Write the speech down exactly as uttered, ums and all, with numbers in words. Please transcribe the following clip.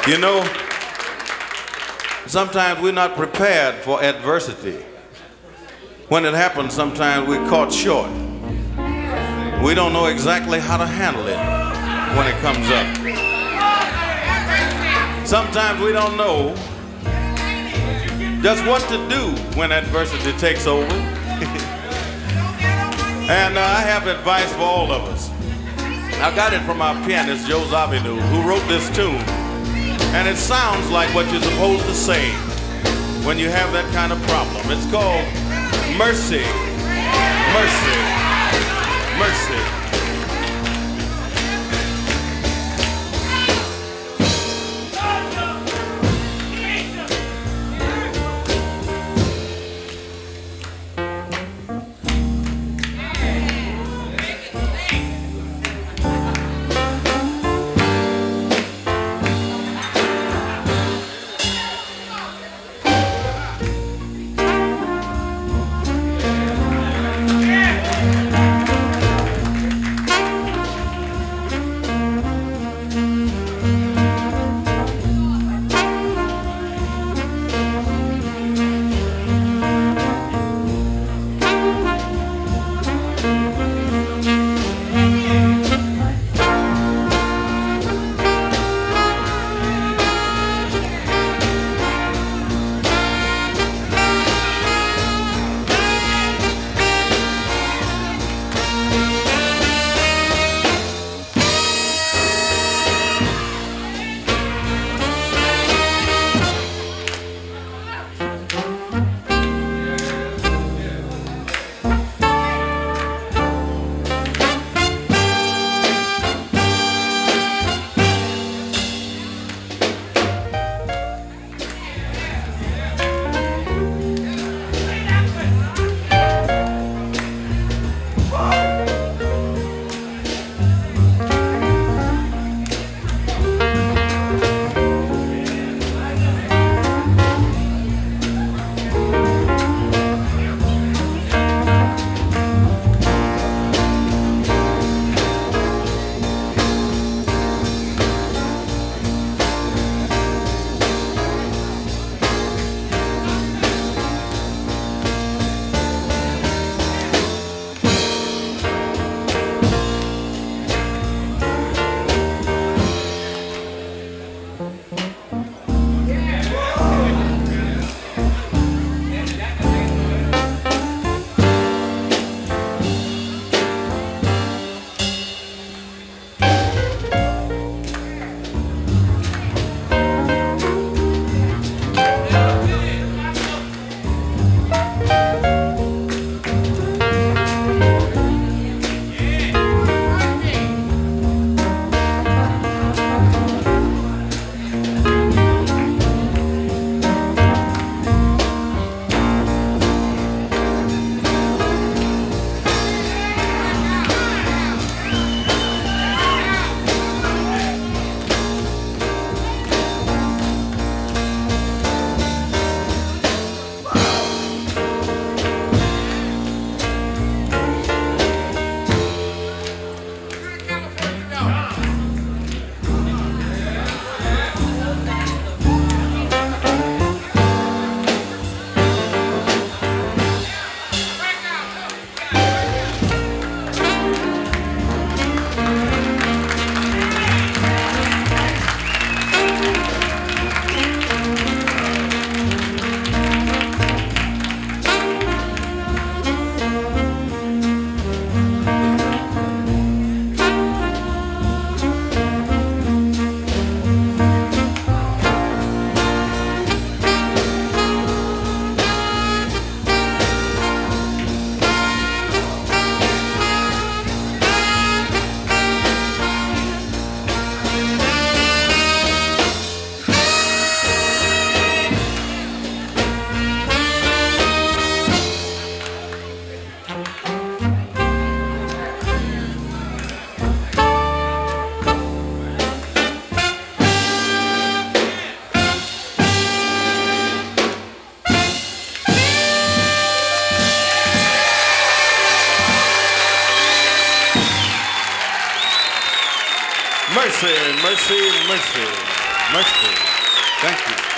You know, sometimes we're not prepared for adversity. When it happens, sometimes we're caught short. We don't know exactly how to handle it when it comes up. Sometimes we don't know just what to do when adversity takes over. And uh, I have advice for all of us. I got it from our pianist, Joe Zawinul, who wrote this tune. And it sounds like what you're supposed to say when you have that kind of problem. It's called mercy, mercy, mercy. Mercy, mercy, mercy. Merciful. Thank you.